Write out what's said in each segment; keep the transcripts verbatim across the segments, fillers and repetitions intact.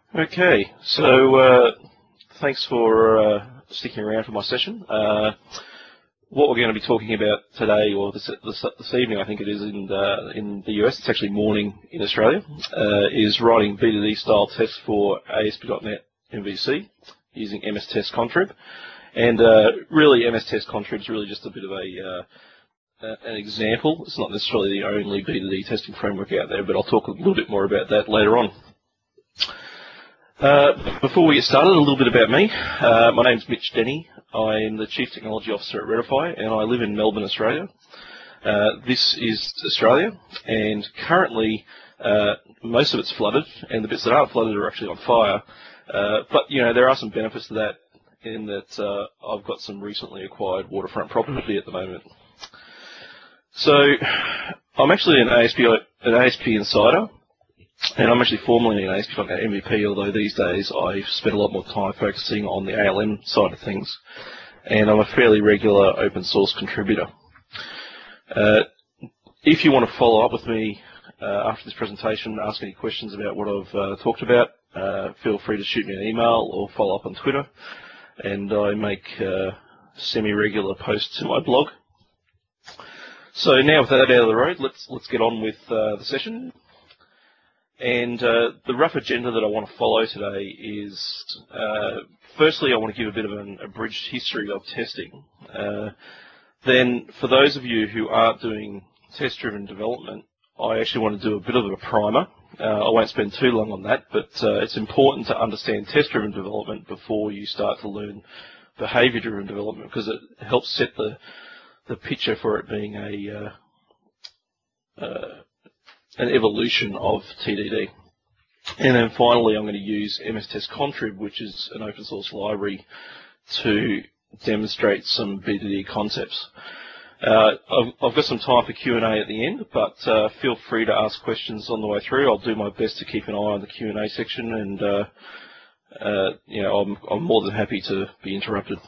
Okay, so uh, thanks for uh, sticking around for my session. Uh, what we're going to be talking about today, or this, this, this evening, I think it is in the, in the U S, it's actually morning in Australia, uh, is writing B two D style tests for A S P dot net M V C using M S Test Contrib. And uh, really, M S Test Contrib is really just a bit of a uh, an example. It's not necessarily the only B two D testing framework out there, but I'll talk a little bit more about that later on. Uh, before we get started, a little bit about me. Uh, my name's Mitch Denny. I'm the Chief Technology Officer at Redify, and I live in Melbourne, Australia. Uh, this is Australia, and currently uh, most of it's flooded, and the bits that aren't flooded are actually on fire. Uh, but, you know, there are some benefits to that in that uh, I've got some recently acquired waterfront property at the moment. So I'm actually an A S P, an A S P insider. And I'm actually formerly an A S P dot net M V P, although these days I spend a lot more time focusing on the A L M side of things. And I'm a fairly regular open source contributor. Uh, if you want to follow up with me uh, after this presentation, ask any questions about what I've uh, talked about, uh, feel free to shoot me an email or follow up on Twitter. And I make uh, semi-regular posts to my blog. So now with that out of the road, let's, let's get on with uh, the session. And uh, the rough agenda that I want to follow today is, uh, firstly, I want to give a bit of an abridged history of testing. Uh, then, for those of you who aren't doing test-driven development, I actually want to do a bit of a primer. Uh, I won't spend too long on that, but uh, it's important to understand test-driven development before you start to learn behavior-driven development, because it helps set the the picture for it being a uh, uh, an evolution of T D D. And then finally, I'm going to use M S Test Contrib, which is an open source library, to demonstrate some B two D concepts. Uh, I've, I've got some time for Q and A at the end, but uh, feel free to ask questions on the way through. I'll do my best to keep an eye on the Q and A section, and uh, uh, you know, I'm, I'm more than happy to be interrupted.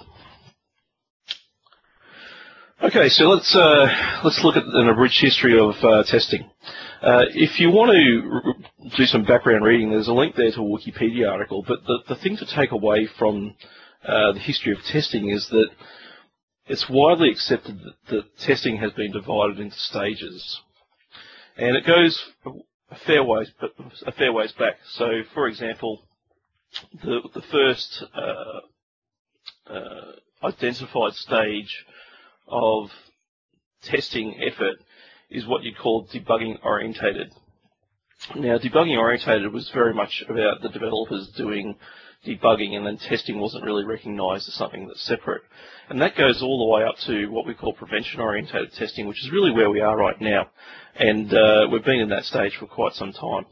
Okay, so let's uh, let's look at an abridged history of uh, testing. Uh, if you want to do some background reading, there's a link there to a Wikipedia article, but the, the thing to take away from uh, the history of testing is that it's widely accepted that, that testing has been divided into stages. And it goes a fair ways, a fair ways back. So, for example, the, the first uh, uh, identified stage of testing effort is what you'd call debugging orientated. Now, debugging orientated was very much about the developers doing debugging, and then testing wasn't really recognized as something that's separate. And that goes all the way up to what we call prevention orientated testing, which is really where we are right now. And uh, we've been in that stage for quite some time.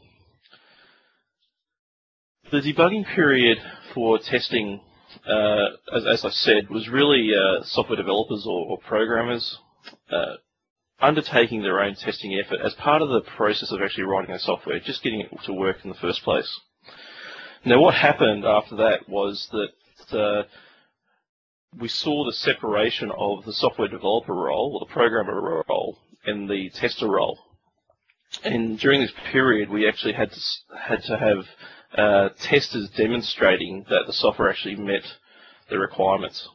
The debugging period for testing, uh, as, as I said, was really uh, software developers or, or programmers uh, undertaking their own testing effort as part of the process of actually writing their software, just getting it to work in the first place. Now, what happened after that was that uh, we saw the separation of the software developer role, or the programmer role, and the tester role. And during this period, we actually had to, had to have uh, testers demonstrating that the software actually met the requirements.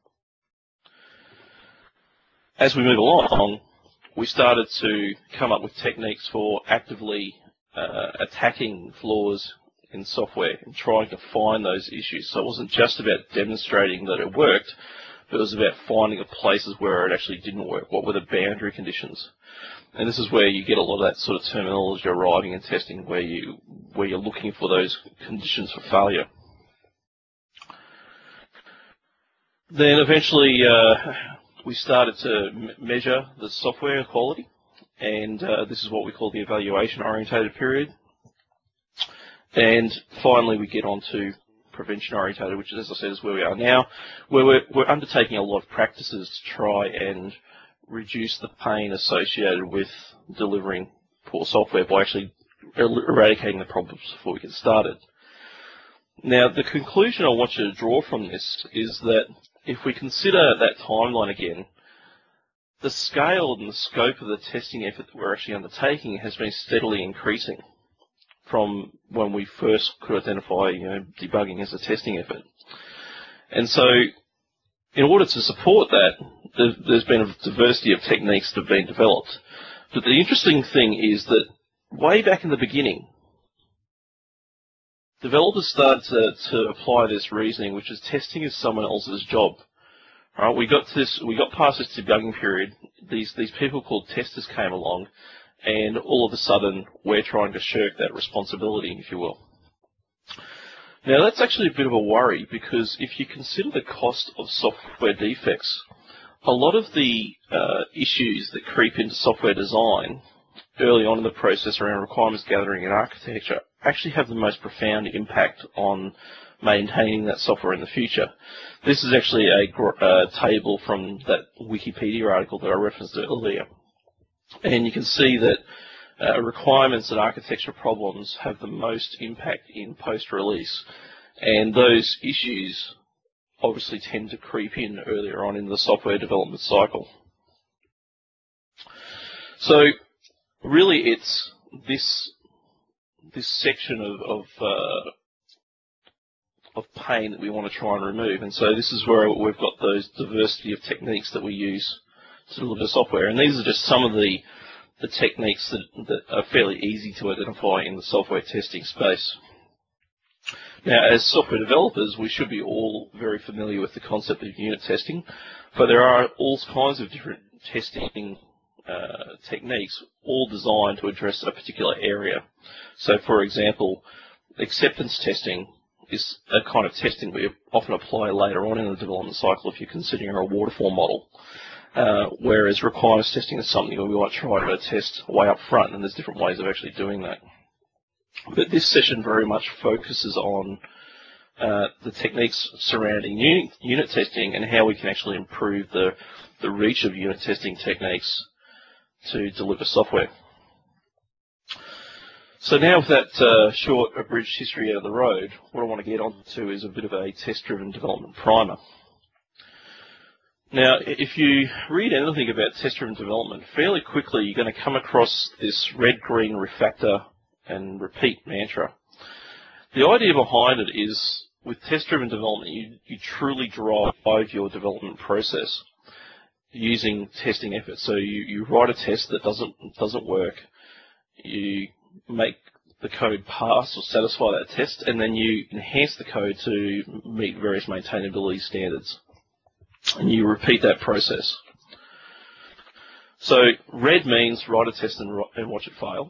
As we move along, we started to come up with techniques for actively uh, attacking flaws in software and trying to find those issues. So it wasn't just about demonstrating that it worked, but it was about finding the places where it actually didn't work. What were the boundary conditions? And this is where you get a lot of that sort of terminology arriving in testing, where you where you're looking for those conditions for failure. Then eventually, uh, we started to m measure the software quality, and uh, this is what we call the evaluation-orientated period. And finally, we get on to prevention-orientated, which, as I said, is where we are now, where we're, we're undertaking a lot of practices to try and reduce the pain associated with delivering poor software by actually eradicating the problems before we get started. Now, the conclusion I want you to draw from this is that if we consider that timeline again, the scale and the scope of the testing effort that we're actually undertaking has been steadily increasing. from when we first could identify, you know, debugging as a testing effort. And so, in order to support that, there's been a diversity of techniques that have been developed. But the interesting thing is that way back in the beginning, developers started to, to apply this reasoning, which is testing is someone else's job. All right, we got to this, we got past this debugging period. These these people called testers came along, and all of a sudden we're trying to shirk that responsibility, if you will. Now that's actually a bit of a worry, because if you consider the cost of software defects, a lot of the uh, issues that creep into software design early on in the process around requirements gathering and architecture actually have the most profound impact on maintaining that software in the future. This is actually a uh, table from that Wikipedia article that I referenced earlier. And you can see that uh, requirements and architecture problems have the most impact in post-release. And those issues obviously tend to creep in earlier on in the software development cycle. So really it's this this section of, of uh, of pain that we want to try and remove. And so this is where we've got those diversity of techniques that we use to deliver software. And these are just some of the, the techniques that, that are fairly easy to identify in the software testing space. Now, as software developers, we should be all very familiar with the concept of unit testing, but there are all kinds of different testing uh, techniques, all designed to address a particular area. So, for example, acceptance testing is a kind of testing we often apply later on in the development cycle if you're considering a waterfall model. Uh, whereas requirements testing is something we might try to test way up front, and there's different ways of actually doing that. But this session very much focuses on uh, the techniques surrounding unit, unit testing and how we can actually improve the, the reach of unit testing techniques to deliver software. So now with that uh, short abridged history out of the road, what I want to get on to is a bit of a test-driven development primer. Now, if you read anything about test-driven development, fairly quickly you're going to come across this red-green refactor and repeat mantra. The idea behind it is, with test-driven development, you, you truly drive your development process using testing efforts. So you, you write a test that doesn't doesn't work, you make the code pass or satisfy that test, and then you enhance the code to meet various maintainability standards. And you repeat that process. So red means write a test and, and watch it fail.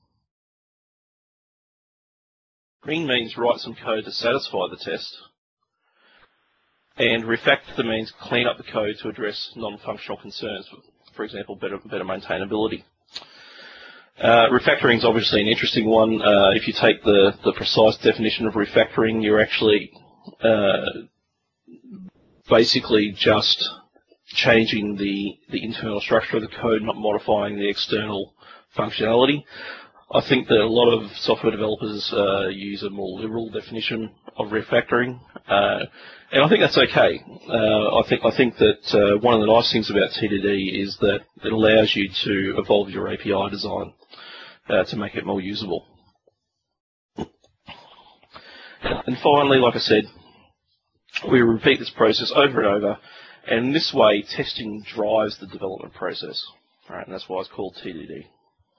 Green means write some code to satisfy the test. And refactor means clean up the code to address non-functional concerns, for example, better, better maintainability. Uh, refactoring is obviously an interesting one. Uh, if you take the, the precise definition of refactoring, you're actually uh, basically just changing the, the internal structure of the code, not modifying the external functionality. I think that a lot of software developers uh, use a more liberal definition of refactoring, uh, and I think that's okay. Uh, I think I think that uh, one of the nice things about T D D is that it allows you to evolve your A P I design uh, to make it more usable. And finally, like I said, we repeat this process over and over, and in this way, testing drives the development process. All right, and that's why it's called T D D.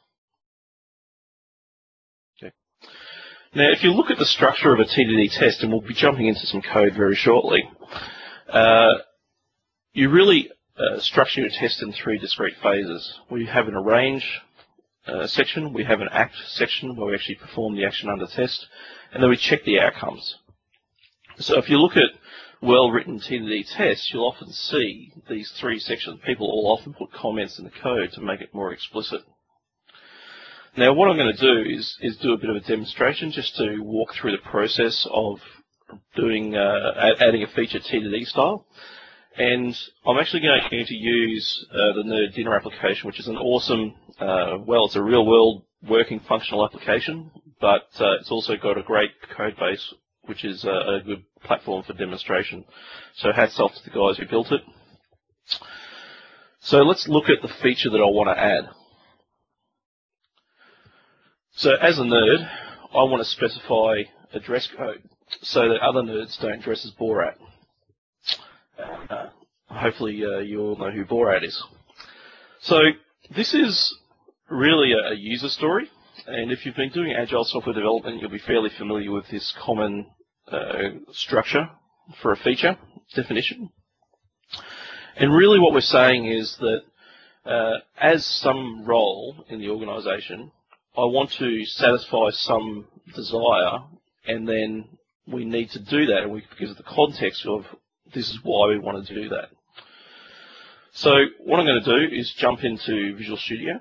Okay. Now, if you look at the structure of a T D D test, and we'll be jumping into some code very shortly, uh, you really uh, structure your test in three discrete phases. We have an arrange uh, section, we have an act section where we actually perform the action under test, and then we check the outcomes. So if you look at well-written T D D tests, you'll often see these three sections. People will often put comments in the code to make it more explicit. Now, what I'm going to do is, is do a bit of a demonstration just to walk through the process of doing uh, adding a feature T D D style. And I'm actually going to use uh, the Nerd Dinner application, which is an awesome, uh, well, it's a real-world working functional application, but uh, it's also got a great code base, which is a, a good platform for demonstration. So hats off to the guys who built it. So let's look at the feature that I want to add. So as a nerd, I want to specify a dress code so that other nerds don't dress as Borat. Uh, hopefully uh, you all know who Borat is. So this is really a, a user story, and if you've been doing agile software development, you'll be fairly familiar with this common uh, structure for a feature definition. And really what we're saying is that uh, as some role in the organisation, I want to satisfy some desire, and then we need to do that, and we give it the context of this is why we want to do that. So what I'm going to do is jump into Visual Studio.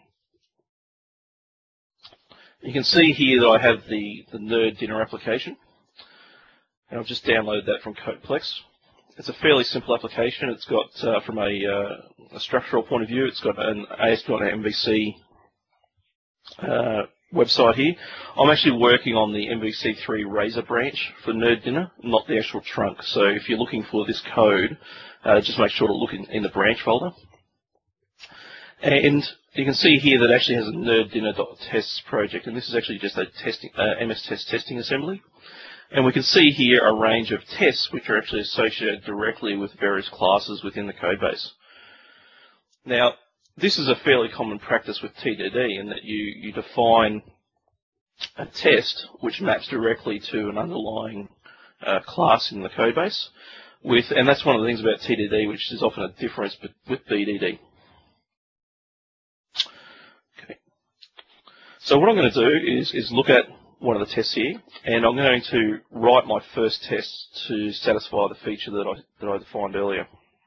You can see here that I have the, the Nerd Dinner application, and I've just downloaded that from Codeplex. It's a fairly simple application. It's got, uh, from a, uh, a structural point of view, it's got an A S P dot NET M V C uh, website here. I'm actually working on the M V C three Razor branch for Nerd Dinner, not the actual trunk. So if you're looking for this code, uh, just make sure to look in, in the branch folder. And you can see here that it actually has a nerddinner.tests project, and this is actually just a testing, uh, M S test testing assembly. And we can see here a range of tests which are actually associated directly with various classes within the codebase. Now, this is a fairly common practice with T D D in that you, you define a test which maps directly to an underlying uh, class in the codebase. With, and that's one of the things about T D D, which is often a difference with B D D. Okay. So what I'm going to do is, is look at one of the tests here, and I'm going to write my first test to satisfy the feature that I, that I defined earlier.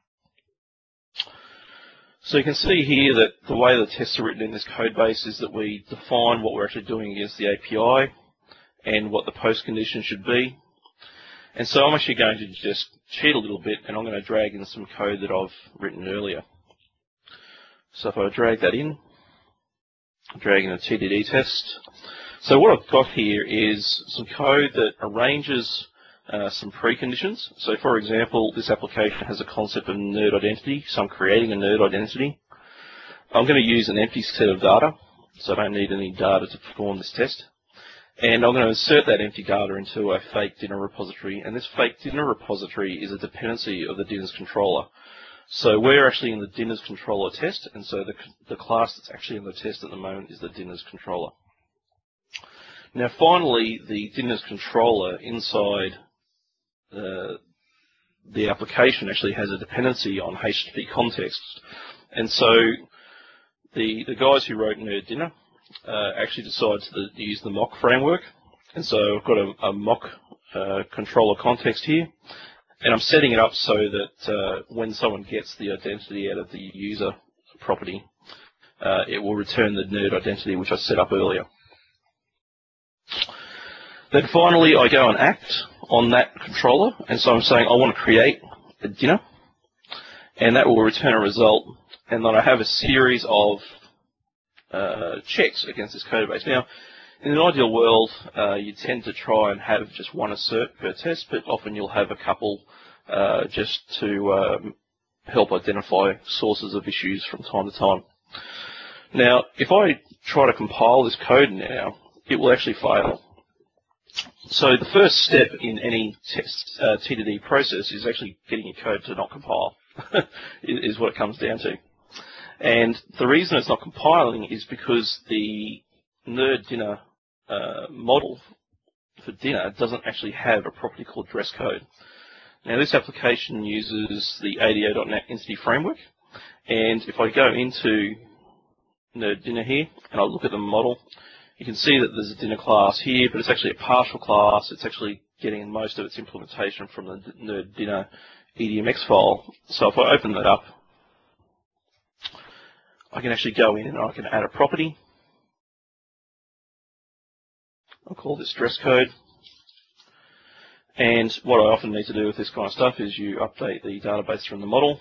So you can see here that the way the tests are written in this code base is that we define what we're actually doing against the A P I and what the post condition should be. And so I'm actually going to just cheat a little bit, and I'm going to drag in some code that I've written earlier. So if I drag that in, drag in a T D D test. So what I've got here is some code that arranges uh, some preconditions. So for example, this application has a concept of nerd identity, so I'm creating a nerd identity. I'm going to use an empty set of data, so I don't need any data to perform this test. And I'm going to insert that empty data into a fake dinner repository, and this fake dinner repository is a dependency of the dinners controller. So we're actually in the dinners controller test, and so the, the class that's actually in the test at the moment is the dinners controller. Now finally, the dinners controller inside uh, the application actually has a dependency on H T T P context. And so the, the guys who wrote Nerd Dinner uh, actually decided to use the mock framework. And so I've got a, a mock uh, controller context here. And I'm setting it up so that uh, when someone gets the identity out of the user property, uh, it will return the nerd identity which I set up earlier. Then finally, I go and act on that controller, and so I'm saying I want to create a dinner, and that will return a result, and then I have a series of uh, checks against this code base. Now, in an ideal world, uh, you tend to try and have just one assert per test, but often you'll have a couple uh, just to um, help identify sources of issues from time to time. Now, if I try to compile this code now, it will actually fail. So the first step in any test, uh, T D D process is actually getting your code to not compile, is what it comes down to. And the reason it's not compiling is because the Nerd Dinner uh, model for dinner doesn't actually have a property called dress code. Now this application uses the A D O dot NET Entity Framework, and if I go into Nerd Dinner here and I look at the model, you can see that there's a dinner class here, but it's actually a partial class. It's actually getting most of its implementation from the Nerd Dinner E D M X file. So if I open that up, I can actually go in and I can add a property. I'll call this dress code. And what I often need to do with this kind of stuff is you update the database from the model.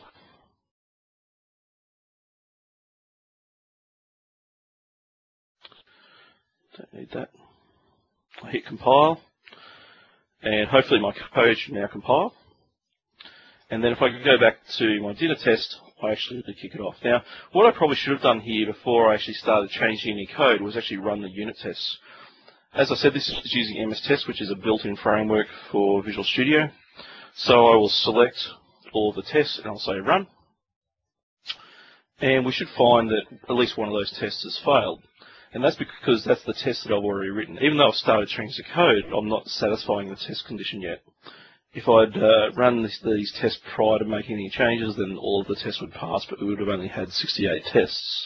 Don't need that. I hit compile, and hopefully my code should now compile. And then if I could go back to my dinner test, I actually need to kick it off. Now, what I probably should have done here before I actually started changing any code was actually run the unit tests. As I said, this is using M S Test, which is a built-in framework for Visual Studio. So I will select all of the tests and I'll say run. And we should find that at least one of those tests has failed. And that's because that's the test that I've already written. Even though I've started changing the code, I'm not satisfying the test condition yet. If I'd uh, run this, these tests prior to making any changes, then all of the tests would pass, but we would have only had sixty-eight tests.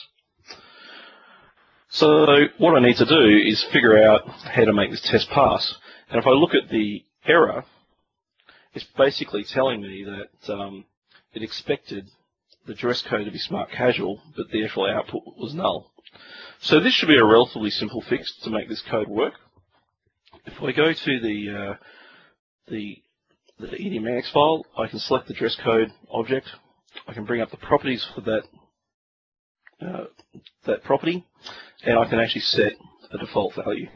So what I need to do is figure out how to make this test pass. And if I look at the error, it's basically telling me that um, it expected the dress code to be smart casual, but the actual output was null. So this should be a relatively simple fix to make this code work. If I go to the uh, the the E D M X file, I can select the dress code object. I can bring up the properties for that uh, that property, and I can actually set a default value.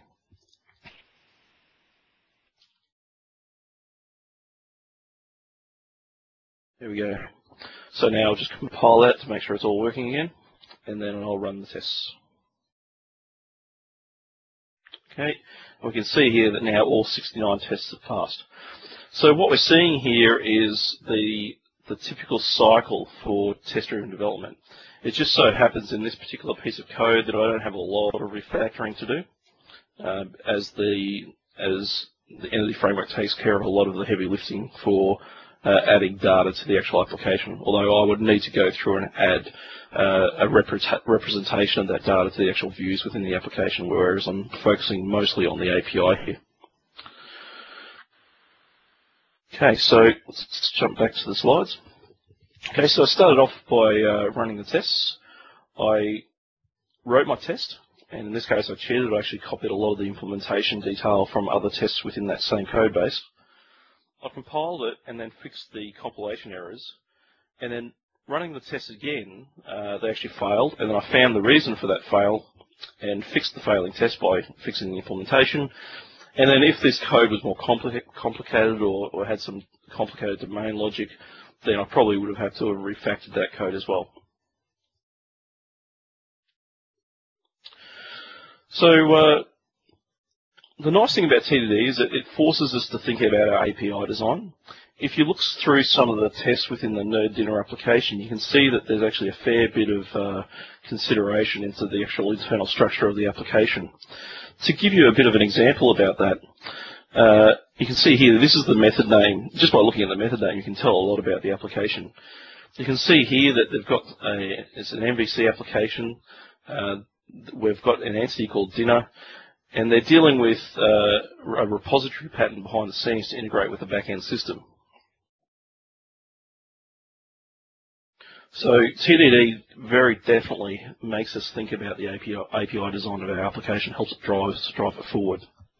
There we go. So now I'll just compile that to make sure it's all working again, and then I'll run the tests. Okay, we can see here that now all sixty-nine tests have passed. So what we're seeing here is the, the typical cycle for test-driven development. It just so happens in this particular piece of code that I don't have a lot of refactoring to do, uh, as the as the Entity Framework takes care of a lot of the heavy lifting for uh, adding data to the actual application. Although I would need to go through and add uh, a repre representation of that data to the actual views within the application, whereas I'm focusing mostly on the A P I here. Okay, so let's jump back to the slides. Okay, so I started off by uh, running the tests. I wrote my test, and in this case I cheated. I actually copied a lot of the implementation detail from other tests within that same code base. I compiled it and then fixed the compilation errors, and then running the test again, uh, they actually failed, and then I found the reason for that fail and fixed the failing test by fixing the implementation. And then if this code was more compli complicated or, or had some complicated domain logic, then I probably would have had to have refactored that code as well. So uh, the nice thing about T D D is that it forces us to think about our A P I design. If you look through some of the tests within the Nerd Dinner application, you can see that there's actually a fair bit of uh, consideration into the actual internal structure of the application. To give you a bit of an example about that, uh, you can see here, this is the method name. Just by looking at the method name, you can tell a lot about the application. You can see here that they've got a, it's an M V C application. Uh, we've got an entity called Dinner, and they're dealing with uh, a repository pattern behind the scenes to integrate with the back-end system. So T D D very definitely makes us think about the A P I, A P I design of our application, helps it drive, drive it forward.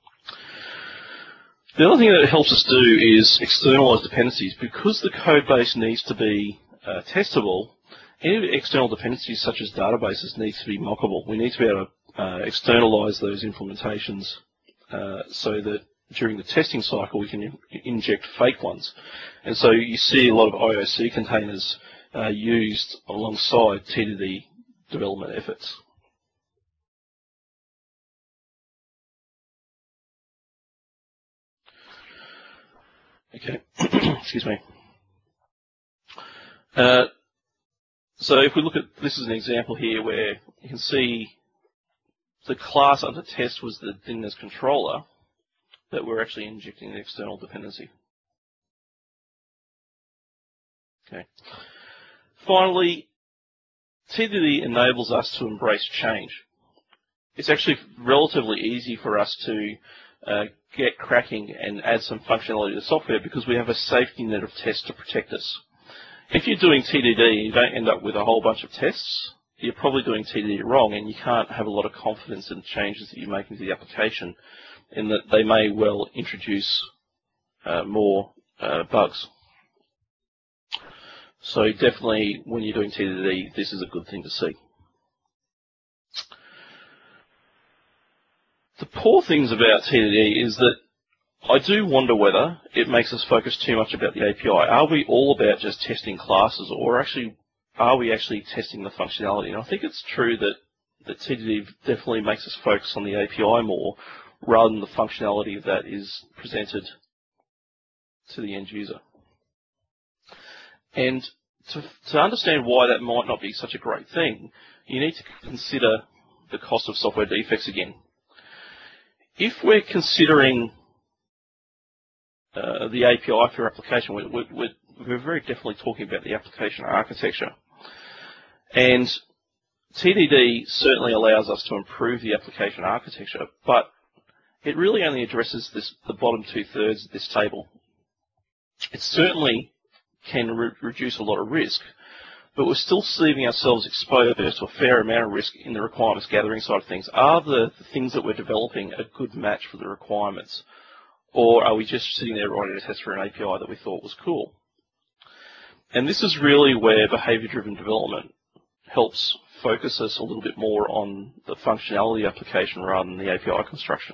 The other thing that it helps us do is externalize dependencies. Because the code base needs to be uh, testable, any external dependencies such as databases need to be mockable. We need to be able to uh, externalize those implementations uh, so that during the testing cycle we can in inject fake ones. And so you see a lot of I O C containers Uh, used alongside T D D development efforts. Okay, excuse me. Uh, so if we look at, this is an example here where you can see the class under test was the Dinner's controller, that we're actually injecting an external dependency. Okay. Finally, T D D enables us to embrace change. It's actually relatively easy for us to uh, get cracking and add some functionality to the software because we have a safety net of tests to protect us. If you're doing T D D and you don't end up with a whole bunch of tests, you're probably doing T D D wrong, and you can't have a lot of confidence in the changes that you're making to the application, in that they may well introduce uh, more uh, bugs. So definitely, when you're doing T D D, this is a good thing to see. The poor things about T D D is that I do wonder whether it makes us focus too much about the A P I. Are we all about just testing classes, or actually are we actually testing the functionality? And I think it's true that, that T D D definitely makes us focus on the A P I more, rather than the functionality that is presented to the end user. And to, to understand why that might not be such a great thing, you need to consider the cost of software defects again. If we're considering uh, the A P I for your application, we're, we're, we're very definitely talking about the application architecture. And T D D certainly allows us to improve the application architecture, but it really only addresses this, the bottom two-thirds of this table. It certainly can re reduce a lot of risk, but we're still leaving ourselves exposed to a fair amount of risk in the requirements gathering side of things. Are the, the things that we're developing a good match for the requirements, or are we just sitting there writing a test for an A P I that we thought was cool? And this is really where behavior-driven development helps focus us a little bit more on the functionality application rather than the A P I construction.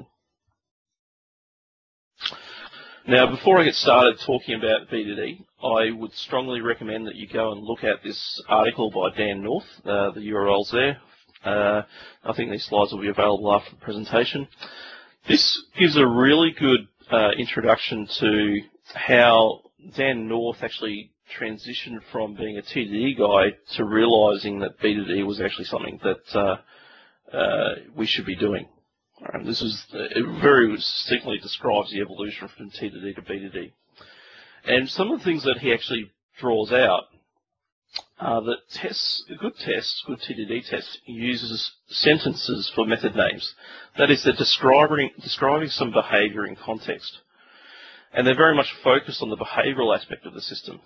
Now, before I get started talking about B D D, I would strongly recommend that you go and look at this article by Dan North. Uh, the U R L's there. Uh, I think these slides will be available after the presentation. This gives a really good uh, introduction to how Dan North actually transitioned from being a T D D guy to realizing that B D D was actually something that uh, uh, we should be doing. Um, this is it very succinctly describes the evolution from T D D to B D D. And some of the things that he actually draws out are that tests, good tests, good T D D tests, uses sentences for method names. That is, they're describing, describing some behavior in context. And they're very much focused on the behavioral aspect of the system.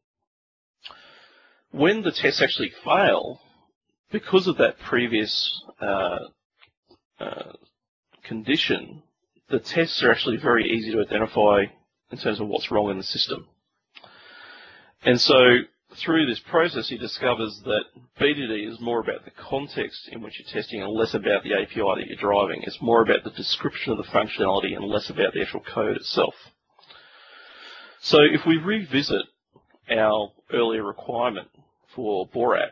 When the tests actually fail, because of that previous uh, uh, condition, the tests are actually very easy to identify in terms of what's wrong in the system. And so through this process, he discovers that B D D is more about the context in which you're testing and less about the A P I that you're driving. It's more about the description of the functionality and less about the actual code itself. So if we revisit our earlier requirement for Borat,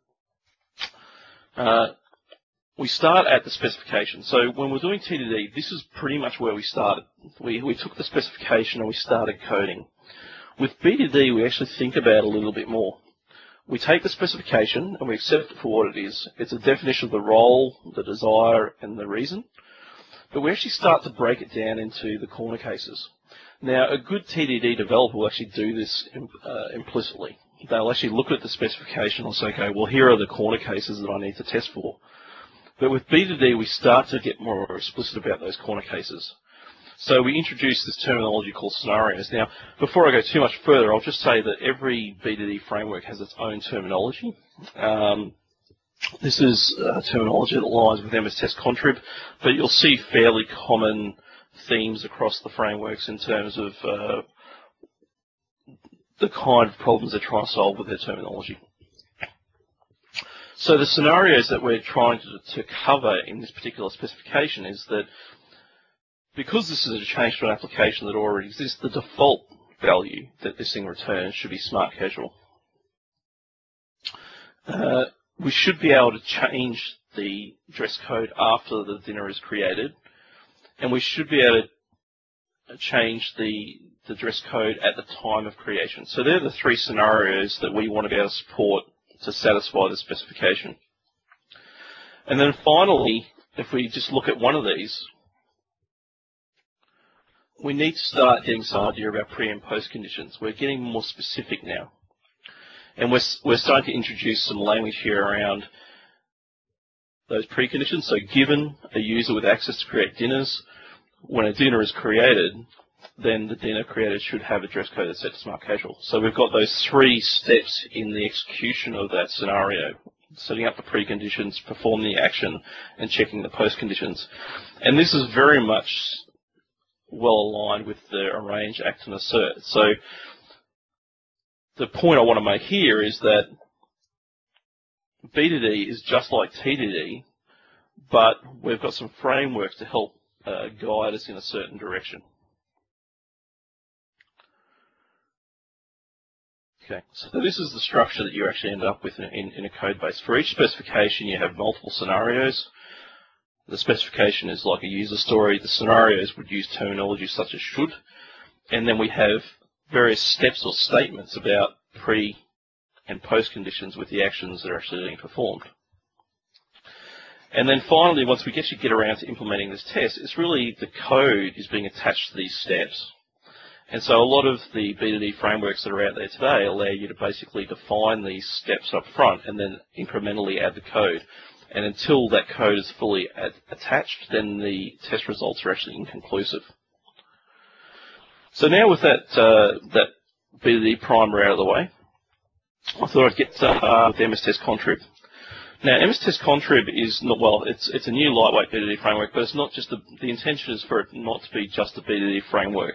uh, we start at the specification. So when we're doing T D D, this is pretty much where we started. We, we took the specification and we started coding. With B D D, we actually think about it a little bit more. We take the specification and we accept it for what it is. It's a definition of the role, the desire, and the reason. But we actually start to break it down into the corner cases. Now, a good T D D developer will actually do this uh, implicitly. They'll actually look at the specification and say, okay, well, here are the corner cases that I need to test for. But with B D D, we start to get more explicit about those corner cases. So we introduce this terminology called scenarios. Now, before I go too much further, I'll just say that every B D D framework has its own terminology. Um, this is a terminology that aligns with M S Test Contrib, but you'll see fairly common themes across the frameworks in terms of uh, the kind of problems they're trying to solve with their terminology. So the scenarios that we're trying to, to cover in this particular specification is that because this is a change to an application that already exists, the default value that this thing returns should be smart casual. Uh, we should be able to change the dress code after the dinner is created, and we should be able to change the, the dress code at the time of creation. So they're the three scenarios that we want to be able to support to satisfy the specification. And then finally, if we just look at one of these, we need to start getting some idea about pre and post conditions. We're getting more specific now. And we're, we're starting to introduce some language here around those preconditions. So given a user with access to create dinners, when a dinner is created, then the dinner created should have a dress code that's set to smart casual. So we've got those three steps in the execution of that scenario: setting up the preconditions, performing the action, and checking the post conditions. And this is very much well aligned with the arrange, act, and assert. So the point I want to make here is that B D D is just like T D D, but we've got some frameworks to help uh, guide us in a certain direction. Okay, so this is the structure that you actually end up with in, in, in a code base. For each specification, you have multiple scenarios. the specification is like a user story. The scenarios would use terminology such as should. And then we have various steps or statements about pre and post conditions with the actions that are actually being performed. And then finally, once we actually get around to implementing this test, it's really the code is being attached to these steps. And so a lot of the B two D frameworks that are out there today allow you to basically define these steps up front and then incrementally add the code. And until that code is fully ad attached, then the test results are actually inconclusive. So now with that, uh, that B two D primer out of the way, I thought I'd get uh, with M S Test Contrib. Now, M S Test Contrib is not, well, it's, it's a new lightweight B two D framework, but it's not just, a, the intention is for it not to be just a B two D framework.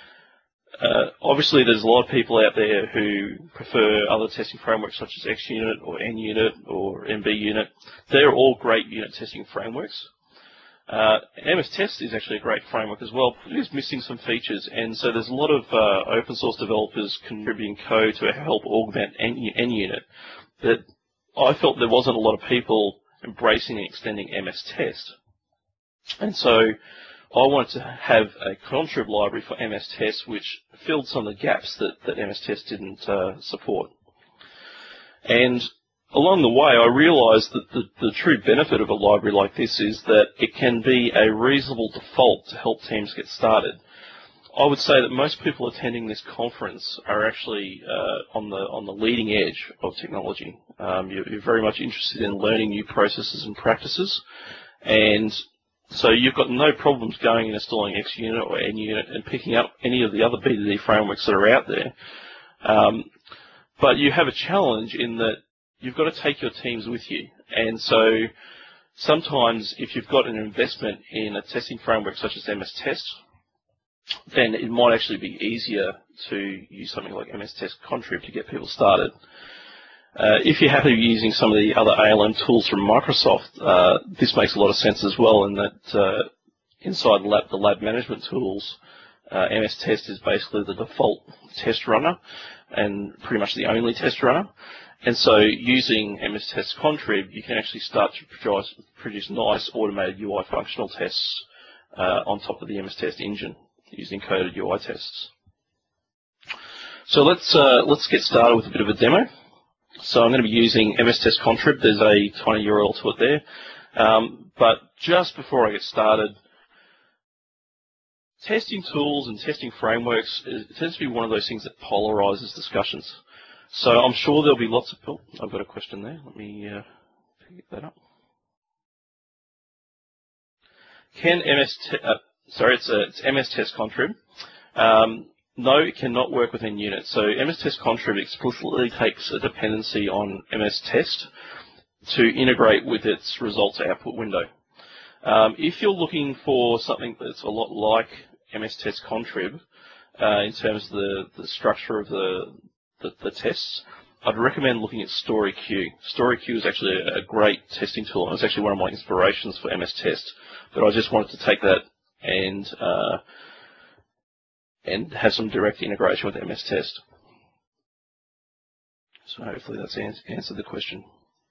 Uh, obviously, there's a lot of people out there who prefer other testing frameworks such as X Unit or N Unit or M B Unit. They're all great unit testing frameworks. Uh, M S Test is actually a great framework as well. It is missing some features, and so there's a lot of uh, open source developers contributing code to help augment N Unit. But I felt there wasn't a lot of people embracing and extending M S Test. And so I wanted to have a contrib library for M S Test which filled some of the gaps that, that M S Test didn't uh, support. And along the way, I realized that the, the true benefit of a library like this is that it can be a reasonable default to help teams get started. I would say that most people attending this conference are actually uh, on the on the leading edge of technology. Um, you're, you're very much interested in learning new processes and practices, and so you've got no problems going and installing X Unit or N Unit and picking up any of the other B two D frameworks that are out there. Um, but you have a challenge in that you've got to take your teams with you, and so sometimes if you've got an investment in a testing framework such as M S Test, then it might actually be easier to use something like M S Test Contrib to get people started. Uh, if you're happy using some of the other A L M tools from Microsoft, uh, this makes a lot of sense as well, in that uh, inside the lab, the lab management tools, uh, M S Test is basically the default test runner and pretty much the only test runner. And so using M S Test Contrib, you can actually start to produce, produce nice automated U I functional tests uh, on top of the M S Test engine using coded U I tests. So let's uh, let's get started with a bit of a demo. So I'm going to be using M S Test Contrib. There's a tiny U R L to it there. Um, but just before I get started, testing tools and testing frameworks, it tends to be one of those things that polarizes discussions. So I'm sure there'll be lots of... Oh, I've got a question there. Let me uh, pick that up. Can M S... Uh, sorry, it's, a, it's M S Test Contrib. Um, no, it cannot work with N Unit. So M S Test Contrib explicitly takes a dependency on M S Test to integrate with its results output window. Um, if you're looking for something that's a lot like M S Test Contrib uh, in terms of the, the structure of the, the, the tests, I'd recommend looking at StoryQ. StoryQ is actually a, a great testing tool, and it's actually one of my inspirations for M S Test. But I just wanted to take that and uh, and have some direct integration with M S Test. So hopefully that's ans answered the question.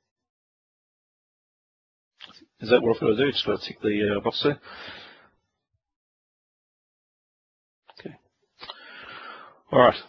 Is that what I've got to do? Just got to tick the uh, box there. Okay. All right.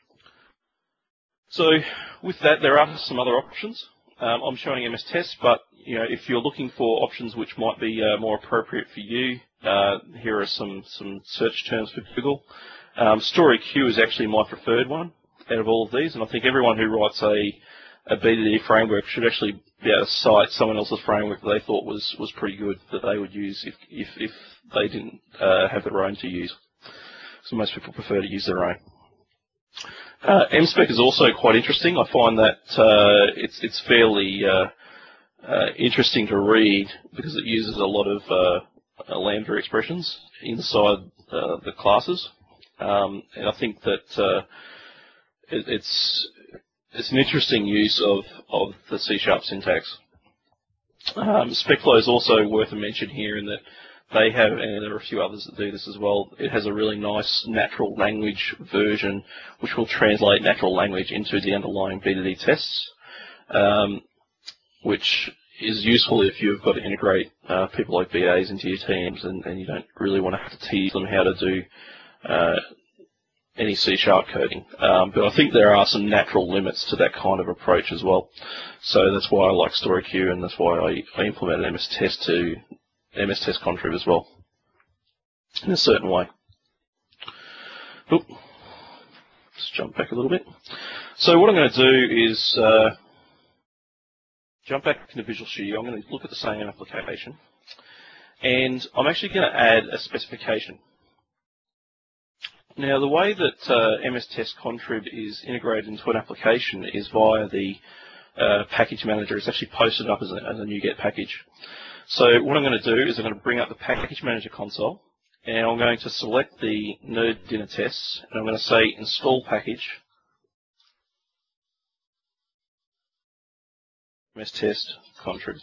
So with that, there are some other options. Um, I'm showing M S Test, but you know, if you're looking for options which might be uh, more appropriate for you, uh, here are some some search terms for Google. Um, StoryQ is actually my preferred one out of all of these, and I think everyone who writes a a B two D framework should actually be able to cite someone else's framework that they thought was was pretty good that they would use if if, if they didn't uh, have their own to use. So most people prefer to use their own. Uh, M spec is also quite interesting. I find that uh, it's it's fairly uh, uh, interesting to read because it uses a lot of uh, Lambda expressions inside uh, the classes, um, and I think that uh, it, it's it's an interesting use of of the C sharp syntax. Um, SpecFlow is also worth a mention here in that they have, and there are a few others that do this as well, it has a really nice natural language version which will translate natural language into the underlying B two D tests, um, which is useful if you've got to integrate uh, people like B As into your teams, and, and you don't really want to have to teach them how to do uh, any C sharp coding. Um, but I think there are some natural limits to that kind of approach as well. So that's why I like StoryQ, and that's why I, I implemented M S Test to M S Test Contrib as well, in a certain way. Oop. Let's jump back a little bit. So what I'm going to do is uh, jump back into Visual Studio. I'm going to look at the same application, and I'm actually going to add a specification. Now, the way that uh, M S Test Contrib is integrated into an application is via the uh, package manager. It's actually posted up as a, as a NuGet package. So what I'm going to do is I'm going to bring up the package manager console, and I'm going to select the Nerd Dinner tests, and I'm going to say install package M S Test Contrib.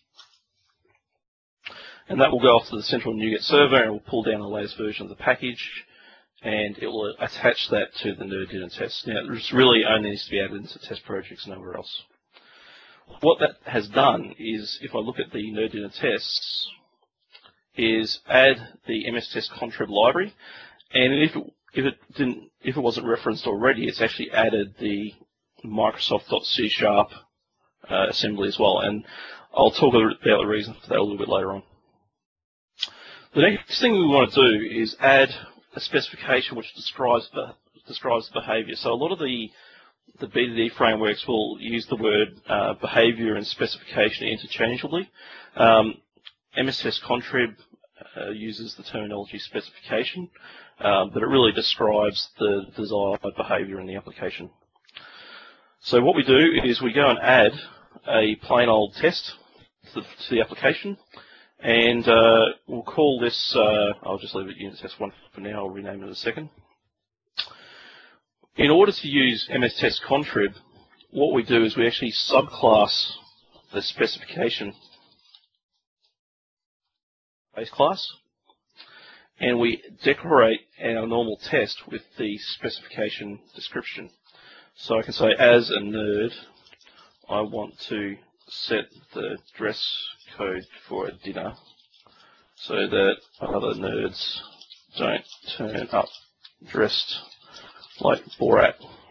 And that will go off to the central NuGet server, and it will pull down the latest version of the package, and it will attach that to the Nerd Dinner test. Now, this really only needs to be added into test projects, nowhere else. What that has done is, if I look at the Nerd Dinner tests, is add the M S Test Contrib library, and if it, if it didn't, if it wasn't referenced already, it's actually added the Microsoft.C sharp uh, assembly as well, and I'll talk about the reason for that a little bit later on. The next thing we want to do is add a specification which describes the, describes the behavior. So a lot of the the B D D frameworks will use the word uh, behavior and specification interchangeably. Um, M S Test Contrib uh, uses the terminology specification, um, but it really describes the desired behavior in the application. So what we do is we go and add a plain old test to the, to the application, and uh, we'll call this, uh, I'll just leave it unit test one for now, I'll rename it in a second. In order to use M S Test Contrib, what we do is we actually subclass the specification base class, and we decorate our normal test with the specification description. So I can say, as a nerd, I want to set the dress code for a dinner so that other nerds don't turn up dressed like Borat.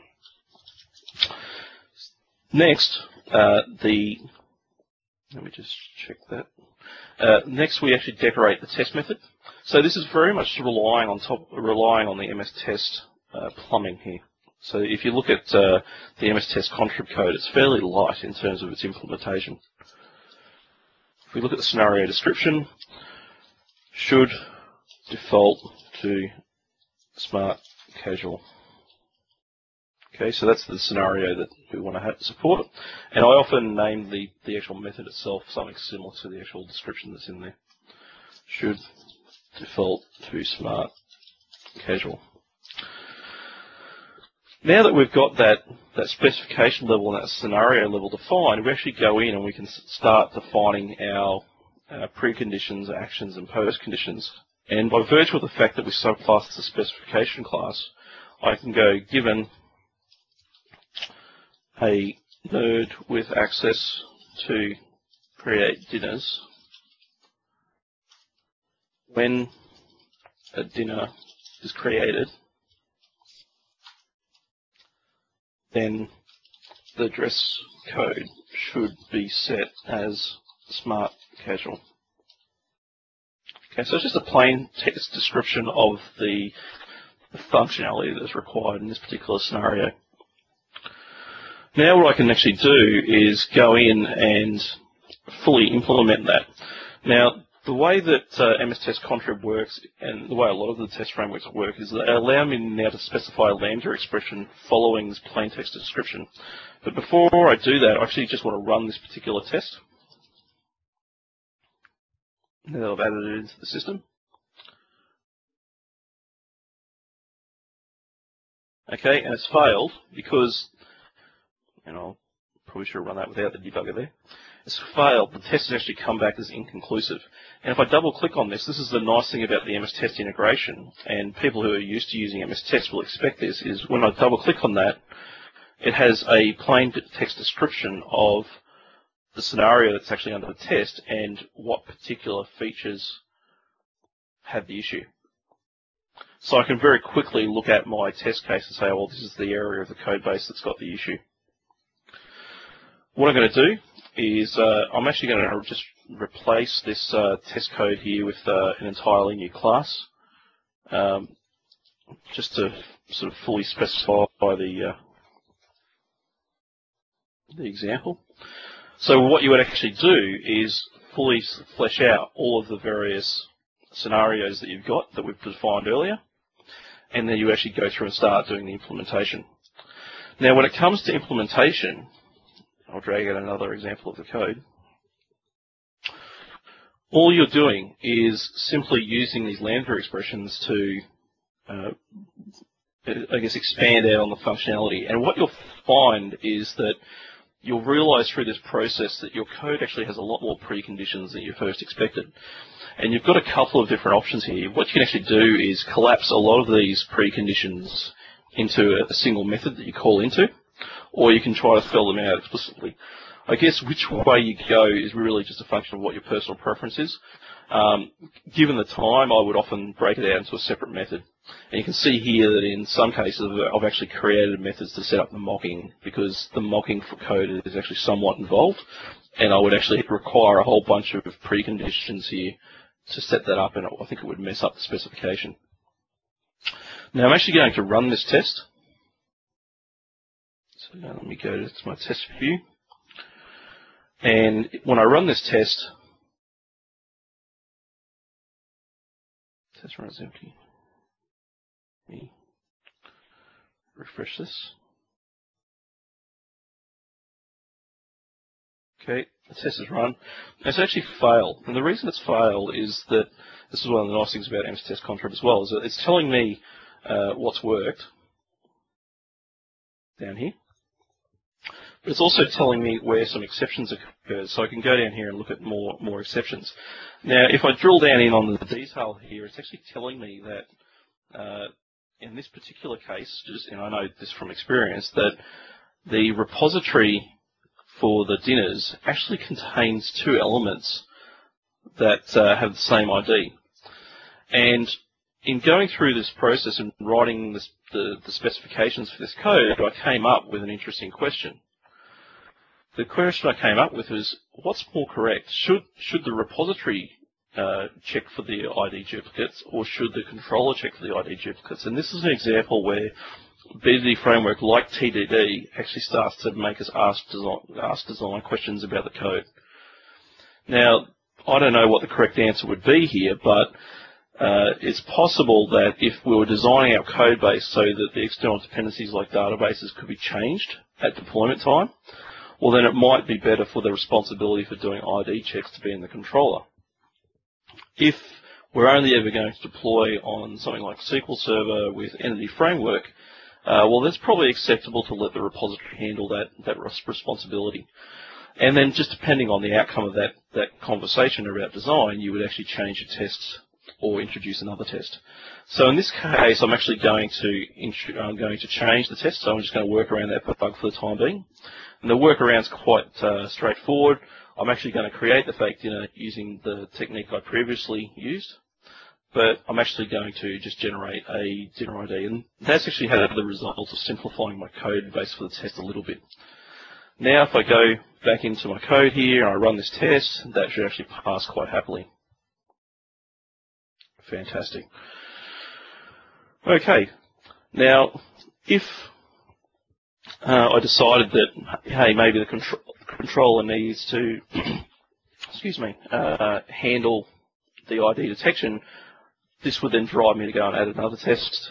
Next, uh, the let me just check that. Uh, next, we actually decorate the test method. So this is very much relying on top, relying on the M S Test uh, plumbing here. So if you look at uh, the M S Test Contrib code, it's fairly light in terms of its implementation. If we look at the scenario description, should default to smart casual. Okay, so that's the scenario that we want to have support. And I often name the, the actual method itself something similar to the actual description that's in there. Should default to smart casual. Now that we've got that, that specification level and that scenario level defined, we actually go in and we can start defining our, our preconditions, actions, and post-conditions. And by virtue of the fact that we subclass the specification class, I can go given a nerd with access to create dinners, when a dinner is created, then the dress code should be set as smart casual. Okay, so it's just a plain text description of the, the functionality that's required in this particular scenario. Now what I can actually do is go in and fully implement that. Now, the way that uh, M S Test Contrib works, and the way a lot of the test frameworks work, is they allow me now to specify a Lambda expression following this plain text description. But before I do that, I actually just want to run this particular test. Now that I've added it into the system. Okay, and it's failed because, and I'll probably should run that without the debugger there. It's failed. The test has actually come back as inconclusive. And if I double click on this, this is the nice thing about the M S Test integration, and people who are used to using M S Test will expect this, is when I double click on that, it has a plain text description of the scenario that's actually under the test and what particular features have the issue. So I can very quickly look at my test case and say, well, this is the area of the code base that's got the issue. What I'm going to do is uh, I'm actually going to just replace this uh, test code here with uh, an entirely new class, um, just to sort of fully specify the uh, the example. So what you would actually do is fully flesh out all of the various scenarios that you've got that we've defined earlier, and then you actually go through and start doing the implementation. Now when it comes to implementation, I'll drag out another example of the code. All you're doing is simply using these Lambda expressions to, uh, I guess, expand out on the functionality. And what you'll find is that you'll realize through this process that your code actually has a lot more preconditions than you first expected. And you've got a couple of different options here. What you can actually do is collapse a lot of these preconditions into a single method that you call into, or you can try to spell them out explicitly. I guess which way you go is really just a function of what your personal preference is. Um, given the time, I would often break it out into a separate method. And you can see here that in some cases I've actually created methods to set up the mocking, because the mocking for code is actually somewhat involved, and I would actually require a whole bunch of preconditions here to set that up, and I think it would mess up the specification. Now I'm actually going to run this test. So now let me go to my test view. And when I run this test, test runs empty. Let me refresh this. Okay, the test is run. It's actually failed. And the reason it's failed is that, this is one of the nice things about M S Test Contrib as well, is that it's telling me uh, what's worked down here. But it's also telling me where some exceptions occur. So I can go down here and look at more, more exceptions. Now, if I drill down in on the detail here, it's actually telling me that uh, in this particular case, just, and I know this from experience, that the repository for the dinners actually contains two elements that uh, have the same I D. And in going through this process and writing this, the, the specifications for this code, I came up with an interesting question. The question I came up with was, what's more correct? Should, should the repository uh, check for the I D duplicates, or should the controller check for the I D duplicates? And this is an example where B D D framework, like T D D, actually starts to make us ask design, ask design questions about the code. Now, I don't know what the correct answer would be here, but uh, it's possible that if we were designing our code base so that the external dependencies like databases could be changed at deployment time, well then it might be better for the responsibility for doing I D checks to be in the controller. If we're only ever going to deploy on something like S Q L Server with Entity Framework, Uh, well, that's probably acceptable to let the repository handle that, that responsibility. And then just depending on the outcome of that, that conversation about design, you would actually change your tests or introduce another test. So in this case, I'm actually going to, I'm going to change the test, so I'm just going to work around that bug for the time being. And the workaround's quite uh, straightforward. I'm actually going to create the fake dinner using the technique I previously used. But I'm actually going to just generate a dinner I D, and that's actually had the result of simplifying my code base for the test a little bit. Now if I go back into my code here and I run this test, that should actually pass quite happily. Fantastic. Okay, now if uh, I decided that, hey, maybe the contro controller needs to excuse me, uh, handle the I D detection, this would then drive me to go and add another test.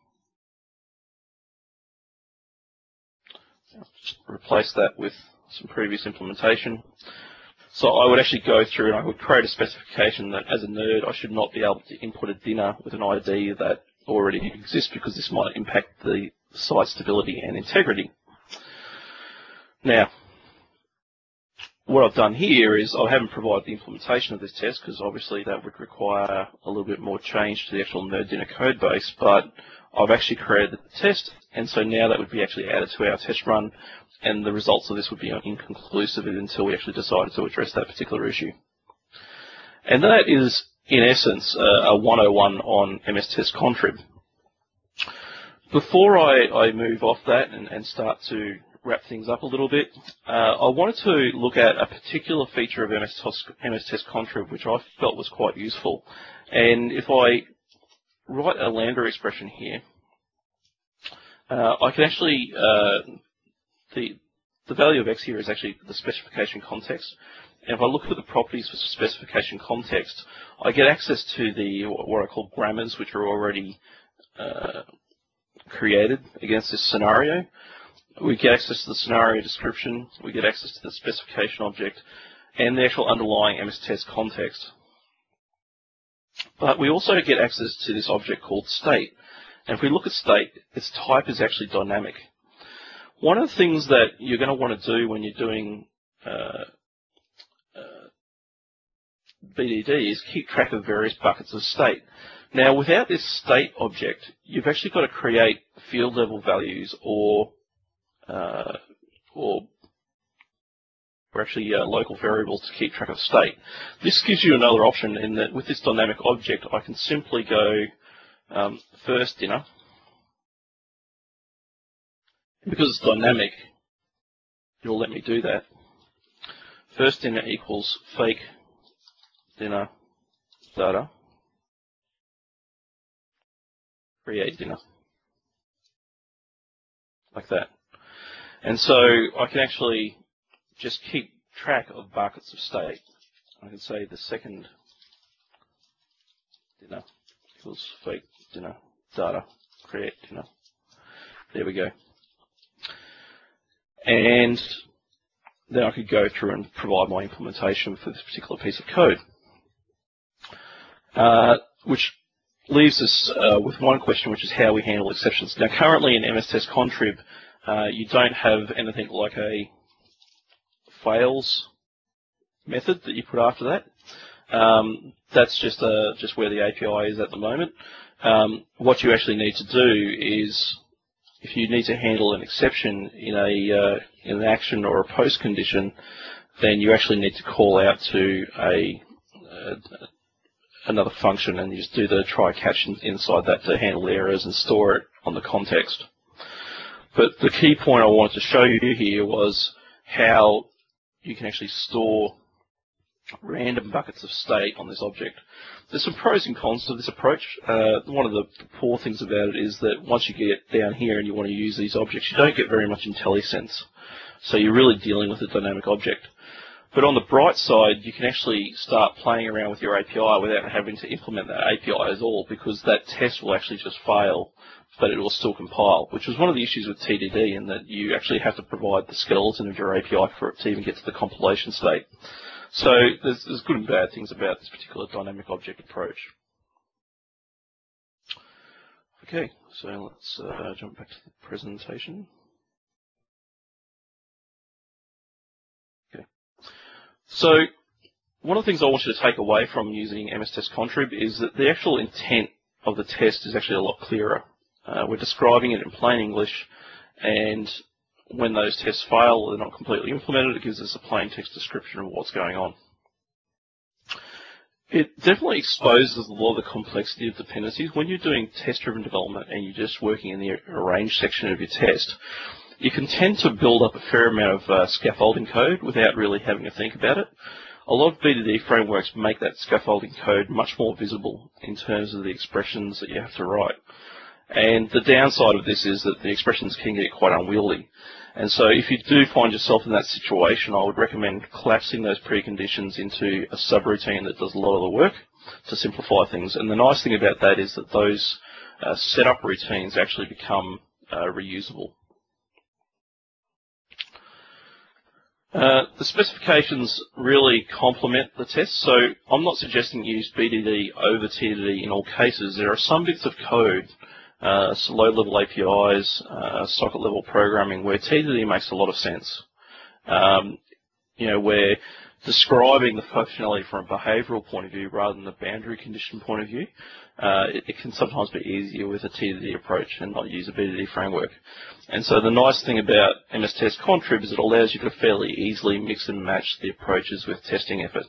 Just replace that with some previous implementation. So I would actually go through and I would create a specification that, as a nerd, I should not be able to input a dinner with an I D that already exists, because this might impact the site stability and integrity. Now, what I've done here is I haven't provided the implementation of this test because obviously that would require a little bit more change to the actual NerdDinner code base, but I've actually created the test, and so now that would be actually added to our test run, and the results of this would be inconclusive until we actually decided to address that particular issue. And that is, in essence, a one oh one on M S Test Contrib. Before I, I move off that and, and start to wrap things up a little bit, uh, I wanted to look at a particular feature of M S Test Contrib which I felt was quite useful. And if I write a lambda expression here, uh, I can actually, uh, the, the value of x here is actually the specification context. And if I look at the properties for specification context, I get access to the what I call grammars, which are already uh, created against this scenario. We get access to the scenario description, we get access to the specification object, and the actual underlying M S Test context. But we also get access to this object called state. And if we look at state, its type is actually dynamic. One of the things that you're going to want to do when you're doing uh, uh, B D D is keep track of various buckets of state. Now, without this state object, you've actually got to create field level values or uh, or or actually uh, local variables to keep track of state. This gives you another option in that with this dynamic object, I can simply go um, first dinner. Because it's dynamic, it'll let me do that. First dinner equals fake dinner data. Create dinner. Like that. And so I can actually just keep track of buckets of state. I can say the second dinner equals fake dinner data. Create dinner. There we go. And then I could go through and provide my implementation for this particular piece of code. Uh, which leaves us uh, with one question, which is how we handle exceptions. Now, currently in M S Test Contrib, uh, you don't have anything like a fails method that you put after that. Um, that's just uh, just where the A P I is at the moment. Um, what you actually need to do is, if you need to handle an exception in a uh, in an action or a post condition, then you actually need to call out to a uh, another function and you just do the try catch in, inside that to handle the errors and store it on the context. But the key point I wanted to show you here was how you can actually store random buckets of state on this object. There's some pros and cons to this approach. Uh, one of the poor things about it is that once you get down here and you want to use these objects, you don't get very much IntelliSense. So you're really dealing with a dynamic object. But on the bright side, you can actually start playing around with your A P I without having to implement that A P I at all, because that test will actually just fail, but it will still compile, which was one of the issues with T D D, in that you actually have to provide the skeleton of your A P I for it to even get to the compilation state. So there's, there's good and bad things about this particular dynamic object approach. Okay, so let's uh, jump back to the presentation. Okay. So one of the things I want you to take away from using M S Test Contrib is that the actual intent of the test is actually a lot clearer. Uh, we're describing it in plain English, and when those tests fail or they're not completely implemented, it gives us a plain text description of what's going on. It definitely exposes a lot of the complexity of dependencies. When you're doing test-driven development and you're just working in the arrange section of your test, you can tend to build up a fair amount of uh, scaffolding code without really having to think about it. A lot of B D D frameworks make that scaffolding code much more visible in terms of the expressions that you have to write. And the downside of this is that the expressions can get quite unwieldy. And so if you do find yourself in that situation, I would recommend collapsing those preconditions into a subroutine that does a lot of the work to simplify things. And the nice thing about that is that those uh, setup routines actually become uh, reusable. Uh, the specifications really complement the test, so I'm not suggesting you use B D D over T D D in all cases. There are some bits of code, uh, so low-level A P Is, uh, socket-level programming, where T D D makes a lot of sense. Um, you know, where describing the functionality from a behavioural point of view rather than the boundary condition point of view, uh, it, it can sometimes be easier with a T D D approach and not use a B D D framework. And so the nice thing about M S Test Contrib is it allows you to fairly easily mix and match the approaches with testing effort.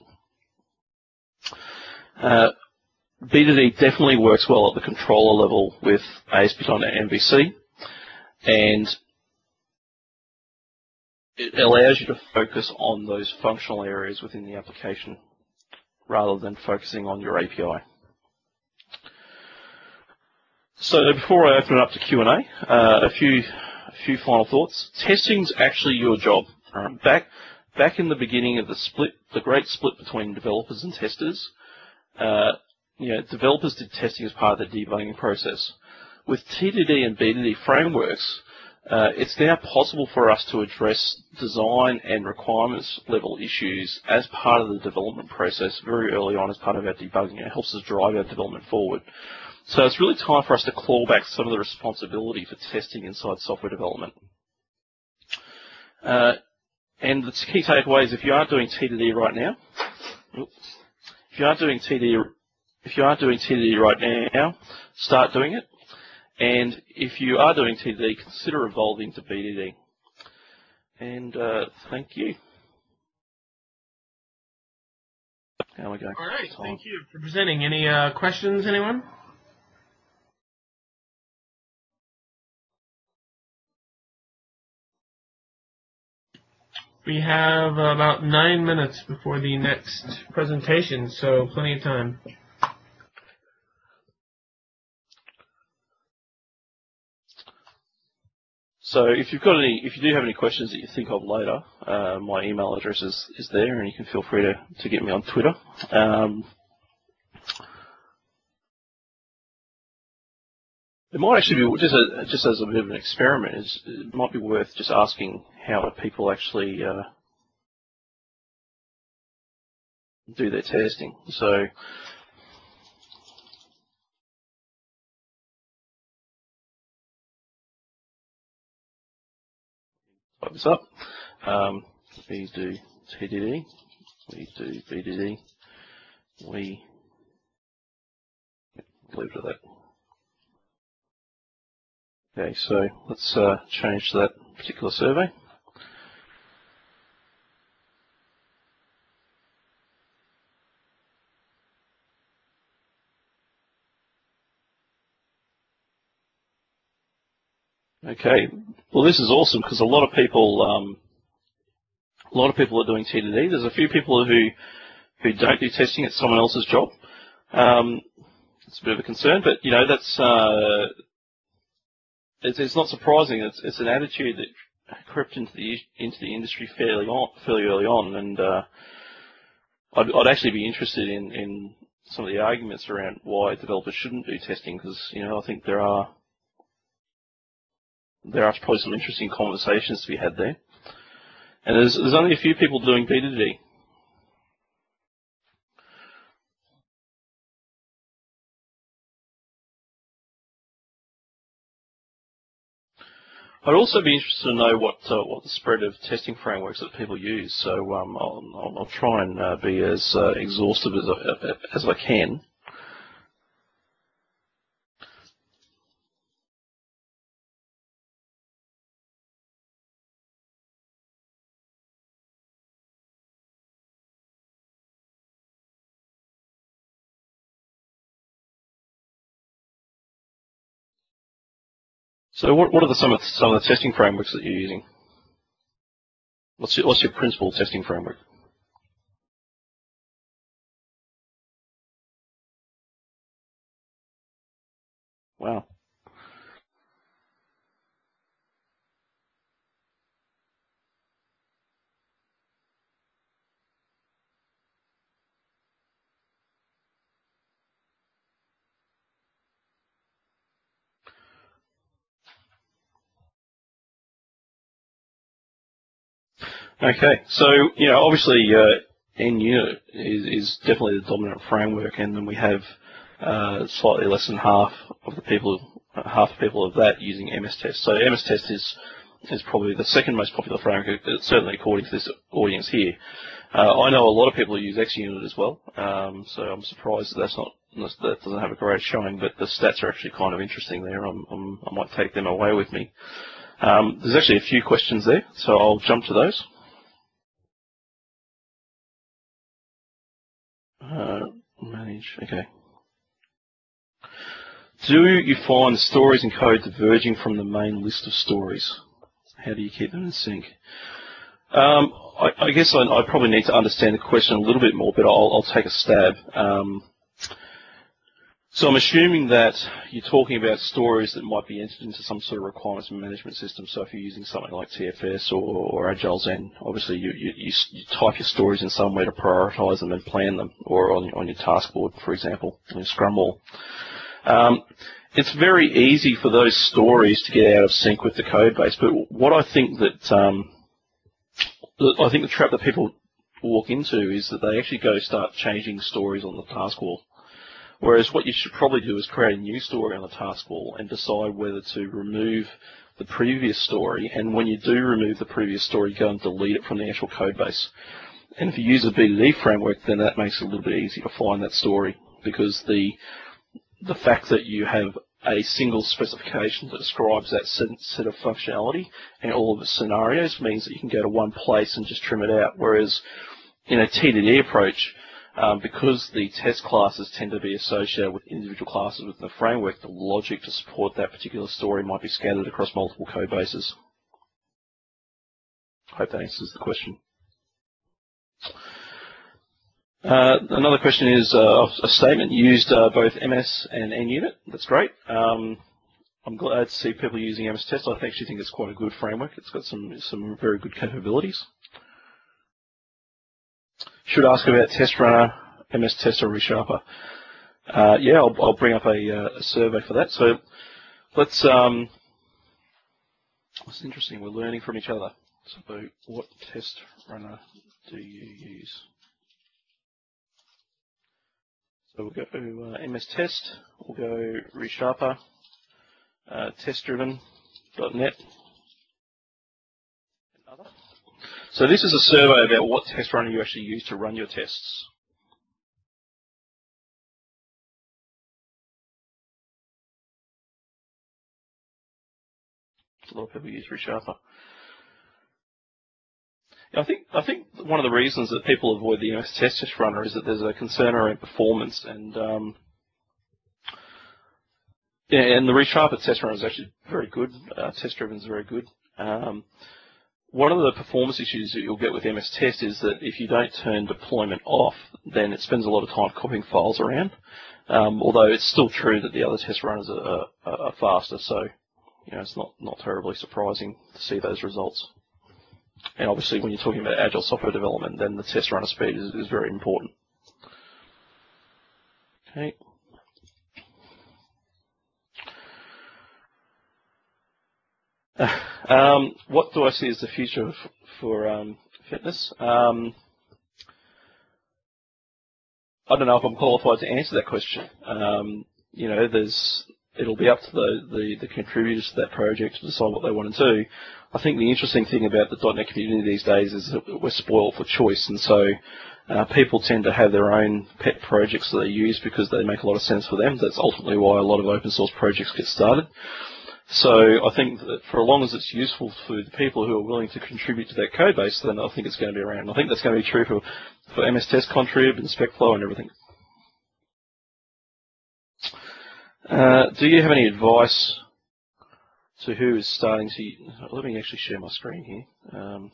Uh, B D D definitely works well at the controller level with A S P dot NET M V C, and it allows you to focus on those functional areas within the application rather than focusing on your A P I. So before I open it up to Q and A, uh, a few a few final thoughts. Testing's actually your job. Um, back back in the beginning of the split, the great split between developers and testers, uh, you know, developers did testing as part of the debugging process. With T D D and B D D frameworks, uh, it's now possible for us to address design and requirements level issues as part of the development process very early on as part of our debugging. It helps us drive our development forward. So it's really time for us to claw back some of the responsibility for testing inside software development. Uh, and the key takeaway is if you aren't doing T D D right now, oops, if you aren't doing T D D, if you aren't doing T D D right now, start doing it. And if you are doing T D D, consider evolving to B D D. And uh, thank you. How we go? All right, Tom. Thank you for presenting. Any uh, questions, anyone? We have uh, about nine minutes before the next presentation, so plenty of time. So if you've got any, if you do have any questions that you think of later, uh, my email address is, is there, and you can feel free to, to get me on Twitter. Um, it might actually be, just, a, just as a bit of an experiment, is, it might be worth just asking how do people actually uh, do their testing. So type this up. Um, we do T D D, we do B D D, we leave it at that. Okay, so let's uh, change that particular survey. Okay, well this is awesome because a lot of people, um, a lot of people are doing T D D. There's a few people who who don't do testing. It's someone else's job. Um, it's a bit of a concern, but you know that's uh, it's, it's not surprising. It's it's an attitude that crept into the into the industry fairly on, fairly early on, and uh, I'd, I'd actually be interested in in some of the arguments around why developers shouldn't do testing because you know I think there are. There are probably some interesting conversations to be had there. And there's, there's only a few people doing B D D. I'd also be interested to know what uh, what the spread of testing frameworks that people use. So um, I'll, I'll try and uh, be as uh, exhaustive as I, as I can. So what, what are the, some, of, some of the testing frameworks that you're using? What's your, what's your principal testing framework? Wow. Okay, so you know, obviously, uh, N unit is, is definitely the dominant framework, and then we have uh, slightly less than half of the people, half the people of that using M S Test. So M S Test is is probably the second most popular framework, certainly according to this audience here. Uh, I know a lot of people who use XUnit as well, um, so I'm surprised that that's not that doesn't have a great showing, but the stats are actually kind of interesting there. I'm, I'm, I might take them away with me. Um, there's actually a few questions there, so I'll jump to those. Uh, manage, okay. Do you find stories and code diverging from the main list of stories? How do you keep them in sync? Um, I, I guess I, I probably need to understand the question a little bit more, but I'll, I'll take a stab. Um, so I'm assuming that you're talking about stories that might be entered into some sort of requirements management system. So if you're using something like T F S or, or AgileZen, obviously you, you, you, you type your stories in somewhere to prioritize them and plan them, or on, on your task board, for example, in your Scrum wall. Um, it's very easy for those stories to get out of sync with the code base, but what I think that um, I think the trap that people walk into is that they actually go start changing stories on the task wall. Whereas what you should probably do is create a new story on the task wall and decide whether to remove the previous story, and when you do remove the previous story, go and delete it from the actual code base. And if you use a B D D framework, then that makes it a little bit easier to find that story, because the the fact that you have a single specification that describes that set of functionality and all of its scenarios means that you can go to one place and just trim it out. Whereas in a T D D approach, um, because the test classes tend to be associated with individual classes within the framework, the logic to support that particular story might be scattered across multiple code bases. I hope that answers the question. Uh, another question is uh, a statement used uh, both M S and NUnit. That's great. Um, I'm glad to see people using M S Test. I actually think it's quite a good framework. It's got some some very good capabilities. Should ask about Test Runner, M S Test, or ReSharper. Uh, yeah, I'll, I'll bring up a, uh, a survey for that. So let's. Um, it's interesting. We're learning from each other. So what Test Runner do you use? So we'll go to uh, M S Test, we'll go ReSharper, uh, test-driven dot net, and other. So this is a survey about what test runner you actually use to run your tests. A lot of people use ReSharper. I think I think one of the reasons that people avoid the M S Test Test Runner is that there's a concern around performance, and um, yeah, and the ReSharper Test Runner is actually very good. Uh, test driven is very good. Um, one of the performance issues that you'll get with M S Test is that if you don't turn deployment off, then it spends a lot of time copying files around. Um, although it's still true that the other test runners are, are, are faster, so you know it's not not terribly surprising to see those results. And obviously, when you're talking about agile software development, then the test runner speed is, is very important. Okay. Um, what do I see as the future for um, fitness? Um, I don't know if I'm qualified to answer that question. Um, you know, there's it'll be up to the, the, the contributors to that project to decide what they want to do. I think the interesting thing about the dot net community these days is that we're spoiled for choice, and so uh, people tend to have their own pet projects that they use because they make a lot of sense for them. That's ultimately why a lot of open source projects get started. So I think that for as long as it's useful for the people who are willing to contribute to that code base, then I think it's going to be around. I think that's going to be true for, for M S Test Contrib and SpecFlow and everything. Uh, do you have any advice to who is starting to... Let me actually share my screen here. Um,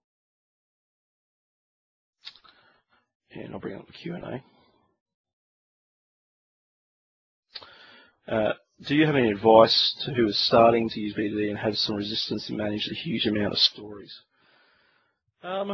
and I'll bring up the Q and A. Uh, do you have any advice to who is starting to use B D D and has some resistance to manage a huge amount of stories? Um,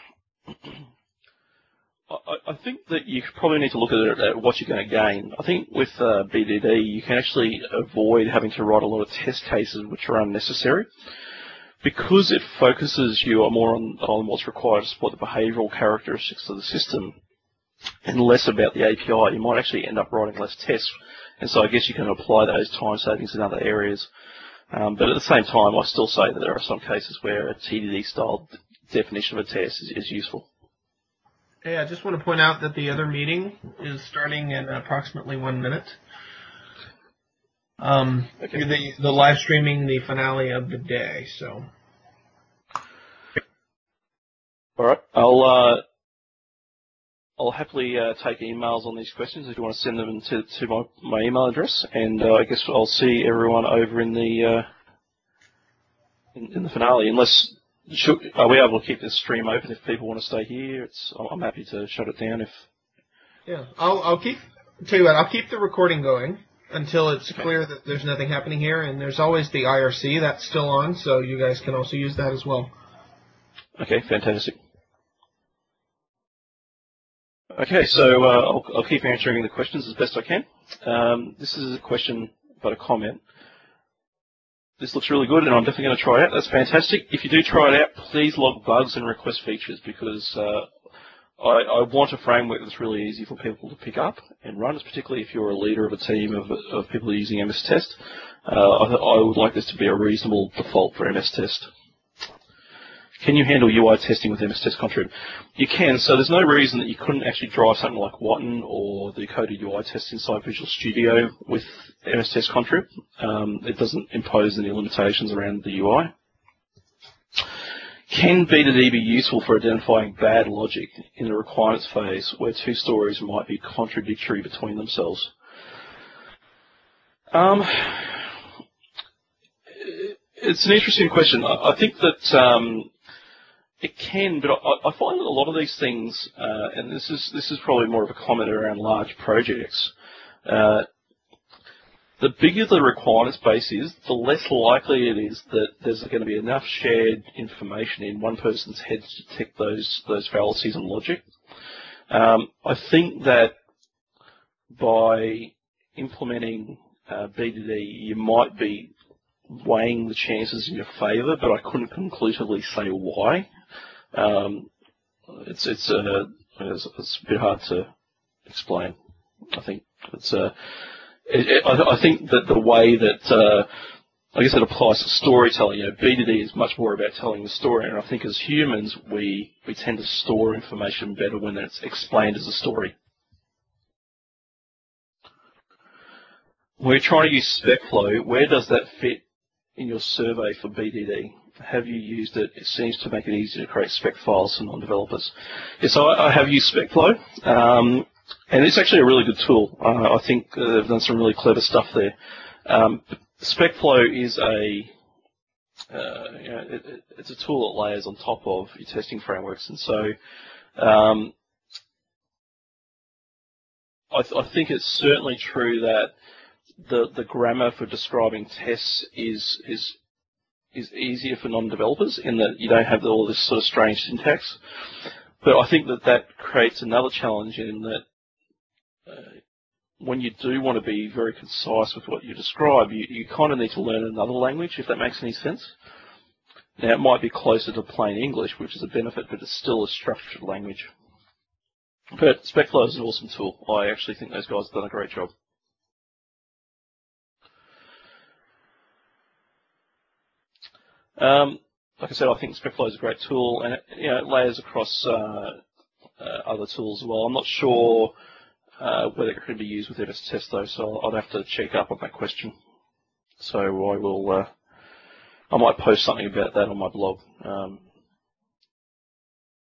I, I think that you probably need to look at, it, at what you're going to gain. I think with uh, B D D, you can actually avoid having to write a lot of test cases which are unnecessary. Because it focuses you more on, on what's required to support the behavioural characteristics of the system and less about the A P I, you might actually end up writing less tests. And so I guess you can apply those time savings in other areas. Um, but at the same time, I still say that there are some cases where a T D D-style definition of a test is, is useful. Hey, I just want to point out that the other meeting is starting in approximately one minute. Um, okay. the, the live streaming the finale of the day, so. All right. I'll uh, I'll happily uh, take emails on these questions if you want to send them to, to my, my email address, and uh, I guess I'll see everyone over in the uh, in, in the finale. Unless, should, are we able to keep this stream open if people want to stay here? It's I'm happy to shut it down if. Yeah, I'll I'll keep tell you what I'll keep the recording going until it's okay. clear that there's nothing happening here, and there's always the I R C that's still on, so you guys can also use that as well. Okay, fantastic. Okay, so uh, I'll, I'll keep answering the questions as best I can. Um, this is a question, but a comment. This looks really good, and I'm definitely going to try it out. That's fantastic. If you do try it out, please log bugs and request features, because uh, I, I want a framework that's really easy for people to pick up and run, particularly if you're a leader of a team of, of people using M S Test. Uh, I, I would like this to be a reasonable default for M S Test. Can you handle U I testing with M S Test Contrib? You can, so there's no reason that you couldn't actually drive something like Watton or the coded U I test inside Visual Studio with M S Test Contrib. Um, it doesn't impose any limitations around the U I. Can B two D be useful for identifying bad logic in the requirements phase where two stories might be contradictory between themselves? Um, it's an interesting question. I, I think that um, it can, but I, I find that a lot of these things, uh, and this is this is probably more of a comment around large projects. Uh, the bigger the requirements base is, the less likely it is that there's going to be enough shared information in one person's head to detect those those fallacies in logic. Um, I think that by implementing uh, B two D, you might be weighing the chances in your favour, but I couldn't conclusively say why. Um, it's it's, uh, it's it's a bit hard to explain. I think it's uh, it, it, I, I think that the way that uh, I guess it applies to storytelling. You know, B two D is much more about telling the story, and I think as humans we we tend to store information better when it's explained as a story. We're trying to use SpecFlow. Where does that fit in your survey for B two D? Have you used it? It seems to make it easier to create spec files for non-developers. Yes, I, I have used SpecFlow, um, and it's actually a really good tool. Uh, I think uh, they've done some really clever stuff there. Um, SpecFlow is a uh, you know, it, it, it's a tool that layers on top of your testing frameworks, and so um, I, th I think it's certainly true that the the grammar for describing tests is is is easier for non-developers in that you don't have all this sort of strange syntax. But I think that that creates another challenge in that uh, when you do want to be very concise with what you describe, you, you kind of need to learn another language, if that makes any sense. Now, it might be closer to plain English, which is a benefit, but it's still a structured language. But SpecFlow is an awesome tool. I actually think those guys have done a great job. Um, like I said, I think SpecFlow is a great tool, and it, you know, it layers across uh, uh, other tools as well. I'm not sure uh, whether it can be used with M S Test though, so I'd have to check up on that question. So I will, uh, I might post something about that on my blog. Um,